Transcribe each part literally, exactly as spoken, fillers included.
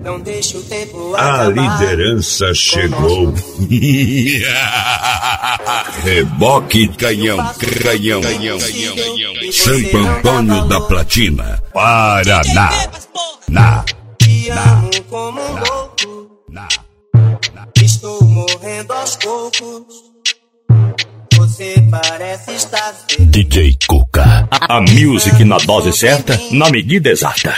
Não deixa o tempo A liderança chegou. Reboque canhão, canhão, canhão, canhão. Santo Antônio da Platina, Paraná. Na, te amo como um louco. Estou morrendo aos poucos. Você parece estar feliz. D J Cuca, a music na dose certa, na medida exata.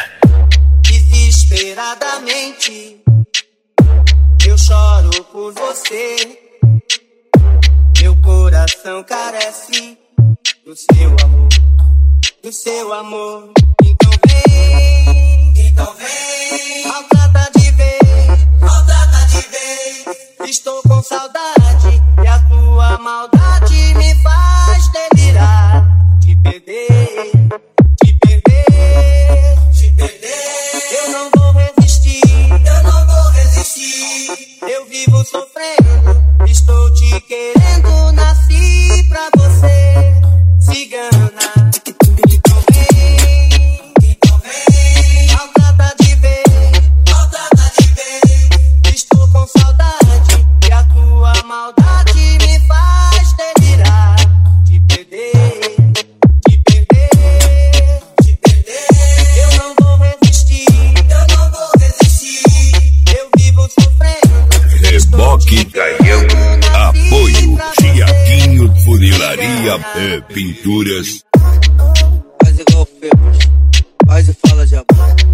Desesperadamente eu choro por você. Meu coração carece do seu amor, do seu amor. Então vem, então vem, maltrata de vez, maltrata de vez. Estou com saudade e a tua maldade me faz delirar. Te perder, te perder, te perder. Eu não vou resistir, eu não vou resistir. Eu vivo sofrendo, estou te querendo, nasci pra você, cigana. Então vem, então vem, maltrata de vez, maltrata de vez. Estou com saudade e a tua maldade me faz delirar. Te perder, te perder, te perder. Eu não vou resistir, eu não vou resistir. Eu vivo sofrendo. Reboque canhão, apoio Tiaguinho Funilaria e Pinturas. Faz igual Febras, faz e fala de amor.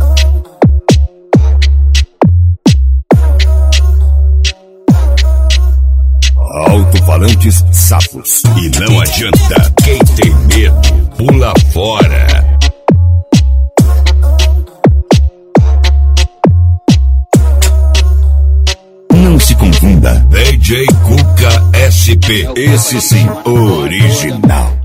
Alto-falantes sapos. E não adianta, quem tem medo, pula fora. Não se confunda. D J Cuca S P, esse sim, original.